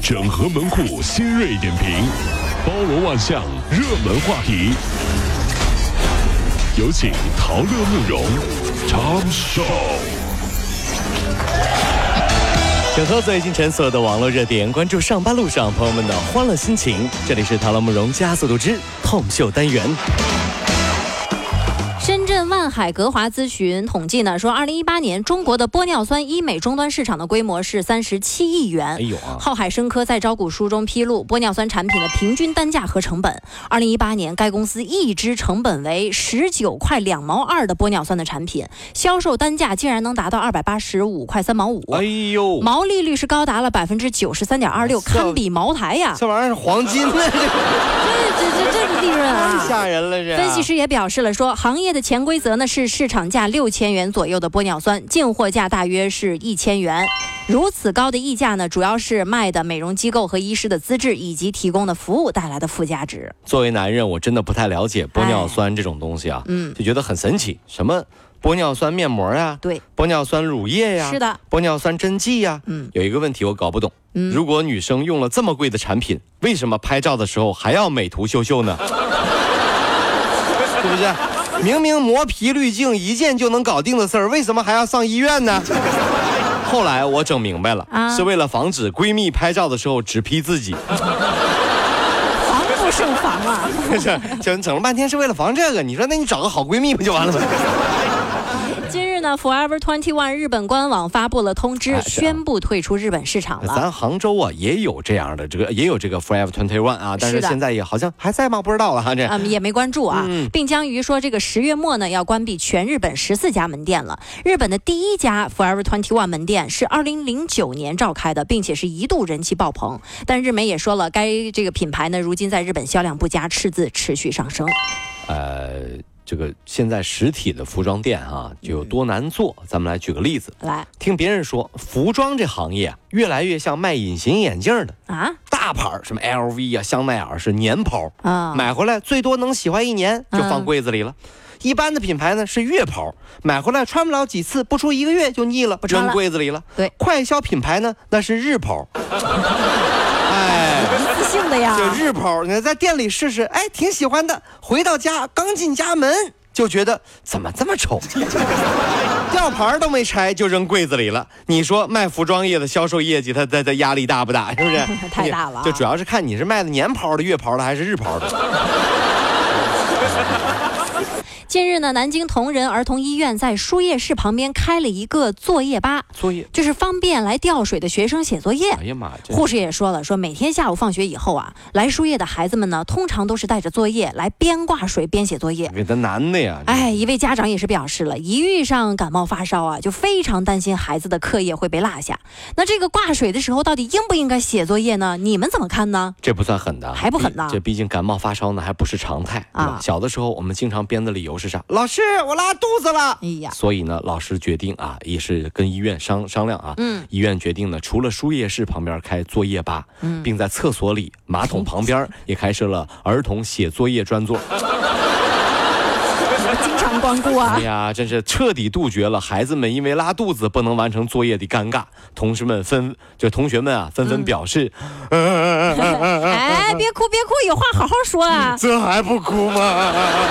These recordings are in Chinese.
整合门户新锐点评，包罗万象，热门话题。有请陶乐慕容 Tom Show。 整合最近城所有的网络热点，关注上班路上朋友们的欢乐心情。这里是陶乐慕容加速度之 Tom Show 单元。 深圳万海格华咨询统计呢，说2018年中国的玻尿酸医美终端市场的规模是37亿元。浩海生科在招股书中披露，玻尿酸产品的平均单价和成本。2018年，该公司一支成本为19块2毛2的玻尿酸的产品，销售单价竟然能达到285块3毛5。毛利率是高达了93.26%，堪比茅台呀！ 这玩意儿是黄金呢， 这利润啊， 太吓人了这。 分析师也表示了说，行业的潜规则呢是市场价6000元左右的玻尿酸，进货价大约是1000元。如此高的溢价呢，主要是卖的美容机构和医师的资质以及提供的服务带来的附加值。 作为男人，我真的不太了解玻尿酸这种东西啊，就觉得很神奇。什么玻尿酸面膜呀， 对， 玻尿酸乳液呀， 是的， 玻尿酸针剂呀，有一个问题我搞不懂，如果女生用了这么贵的产品，为什么拍照的时候还要美图秀秀呢？是不是？明明磨皮滤镜一键就能搞定的事儿，为什么还要上医院呢？后来我整明白了，是为了防止闺蜜拍照的时候只 P 自己。 防不胜防啊！ 整了半天是为了防这个，你说那你找个好闺蜜不就完了吗？ 今日呢 Forever 21日本官网发布了通知，宣布退出日本市场了。 咱杭州啊也有这样的也有这个 Forever 21啊，但是现在也好像还在吗？不知道了哈，这也没关注啊，并将于说这个10月末呢要关闭全日本14家门店了。日本的第一家 Forever 21门店是2009年召开的，并且是一度人气爆棚。但日媒也说了，该这个品牌呢如今在日本销量不佳，赤字持续上升。 这个现在实体的服装店啊就有多难做，咱们来举个例子。 来， 听别人说服装这行业越来越像卖隐形眼镜的啊， 大牌什么 LV 啊、香奈儿是年袍啊，买回来最多能喜欢1年就放柜子里了。一般的品牌呢是月袍，买回来穿不了几次，不出1个月就腻了，扔柜子里了。 对， 快销品牌呢那是日袍。 一次性的呀， 就日袍，你在店里试试，挺喜欢的。回到家刚进家门就觉得怎么这么丑，吊牌都没拆就扔柜子里了。你说卖服装业的销售业绩，它压力大不大？是不是？ 太大了。 就主要是看你是卖的年袍的、月袍的还是日袍的。 近日呢，南京同仁儿童医院在输液室旁边开了一个作业吧，就是方便来吊水的学生写作业。 哎呀妈！ 护士也说了，说每天下午放学以后啊，来输液的孩子们呢，通常都是带着作业来边挂水边写作业。 给他难的呀！ 一位家长也是表示了，一遇上感冒发烧啊，就非常担心孩子的课业会被落下。那这个挂水的时候，到底应不应该写作业呢？你们怎么看呢？ 这不算狠的， 还不狠呢。 这毕竟感冒发烧呢，还不是常态啊。小的时候我们经常编的理由是啥？老师，我拉肚子了。 哎呀， 所以呢，老师决定啊，也是跟医院商量啊，医院决定呢，除了输液室旁边开作业吧，并在厕所里、马桶旁边也开设了儿童写作业专座。 经常光顾啊！ 哎呀，真是彻底杜绝了孩子们因为拉肚子不能完成作业的尴尬。同学们啊纷纷表示， 别哭，有话好好说啊！ 这还不哭吗？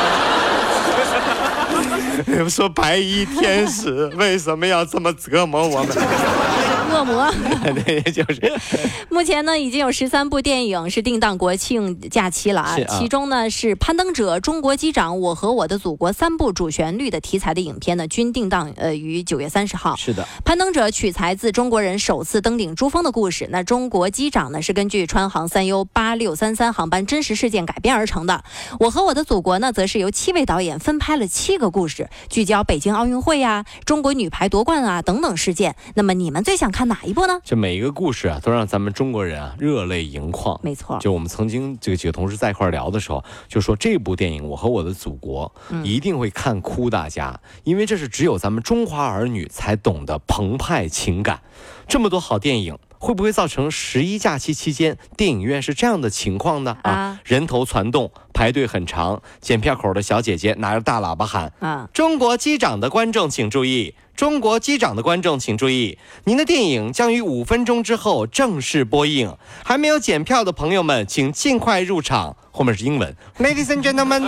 说白衣天使为什么要这么折磨我们？ 恶魔。 对，就是。 目前呢，已经有13部电影是定档国庆假期了啊。其中呢是《攀登者》《中国机长》《我和我的祖国》3部主旋律的题材的影片呢，均定档于9月30号。 是的，《 攀登者》取材自中国人首次登顶珠峰的故事。那《中国机长》呢是根据川航3U8633航班真实事件改编而成的。《我和我的祖国》呢，则是由7位导演分拍了7个故事，聚焦北京奥运会啊、中国女排夺冠啊等等事件。那么你们最想看哪一部呢？ 这每一个故事啊，都让咱们中国人啊热泪盈眶。 没错， 就我们曾经这个几个同事在一块聊的时候，就说这部电影《我和我的祖国》一定会看哭大家，因为这是只有咱们中华儿女才懂得澎湃情感。这么多好电影，会不会造成11假期期间电影院是这样的情况呢？人头攒动，排队很长，检票口的小姐姐拿着大喇叭喊：中国机长的观众请注意， 中国机长的观众请注意，您的电影将于5分钟之后正式播映，还没有检票的朋友们，请尽快入场。后面是英文 ，Ladies and gentlemen，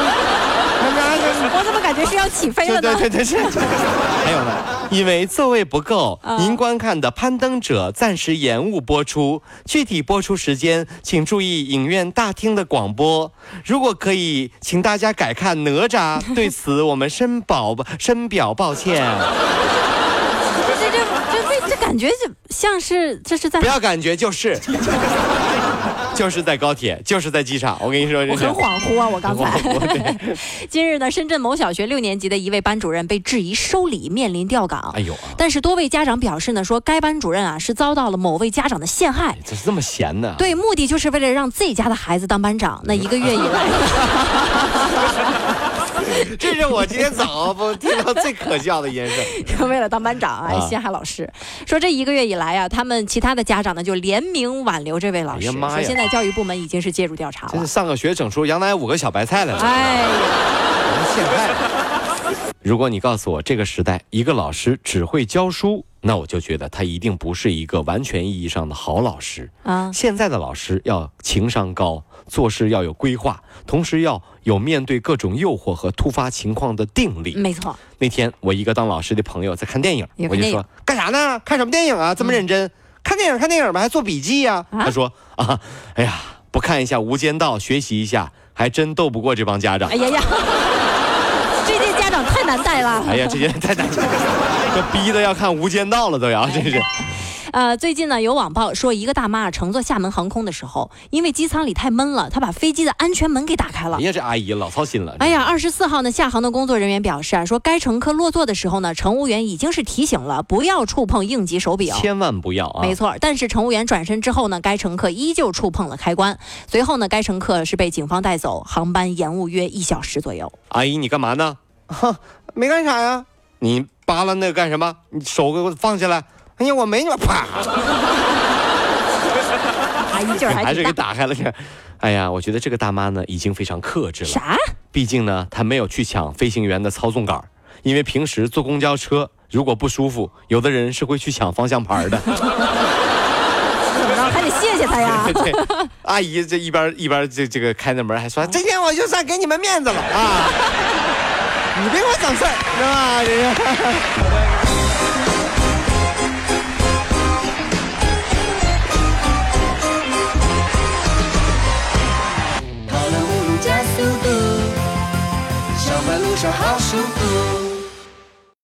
我怎么感觉是要起飞了呢？ 对，还有呢，因为座位不够，您观看的《攀登者》暂时延误播出，具体播出时间请注意影院大厅的广播。如果可以，请大家改看哪吒，对此我们深表抱歉。 这感觉就像是这是在， 不要感觉就是就是在高铁，就是在机场。我跟你说， 我很恍惚啊，我刚才。今日呢，深圳某小学6年级的一位班主任被质疑收礼，面临调岗。哎呦啊！但是多位家长表示呢，说该班主任啊是遭到了某位家长的陷害。 这是这么闲呢？ 对，目的就是为了让自己家的孩子当班长。那1个月以来。 这是我今天早上听到最可笑的一件事。 为了当班长啊，陷害老师。说这1个月以来啊，他们其他的家长呢就联名挽留这位老师。说现在教育部门已经是介入调查了。 这是上个学整出羊奶5个小白菜来了。 哎呀， 陷害。如果你告诉我这个时代一个老师只会教书，那我就觉得他一定不是一个完全意义上的好老师啊。现在的老师要情商高，做事要有规划，同时要有面对各种诱惑和突发情况的定力。 没错。 那天我一个当老师的朋友在看电影，我就说干啥呢？看什么电影啊？这么认真？看电影吧，还做笔记呀？他说啊，哎呀，不看一下《无间道》学习一下，还真斗不过这帮家长。 哎呀呀，这些家长太难带了。 哎呀，这些太难带了，这逼得要看《无间道》了都要，真是。 最近呢有网报说，一个大妈乘坐厦门航空的时候，因为机舱里太闷了，她把飞机的安全门给打开了。 哎呀，这阿姨老操心了。 哎呀，24号呢，厦航的工作人员表示啊，说该乘客落座的时候呢，乘务员已经是提醒了，不要触碰应急手柄， 千万不要啊。 没错，但是乘务员转身之后呢，该乘客依旧触碰了开关。随后呢，该乘客是被警方带走，航班延误约1小时左右。 阿姨，你干嘛呢？没干啥呀。你扒拉那个干什么？你手给我放下来。哎呀，我没你啪！ 阿姨劲儿还是给打开了。哎呀，我觉得这个大妈呢已经非常克制了。 啥？毕竟呢，她没有去抢飞行员的操纵杆，因为平时坐公交车如果不舒服，有的人是会去抢方向盘的。 怎么着？还得谢谢他呀。 对，阿姨这一边这个开那门还说，今天我就算给你们面子了啊！你别给我整事儿，是吧？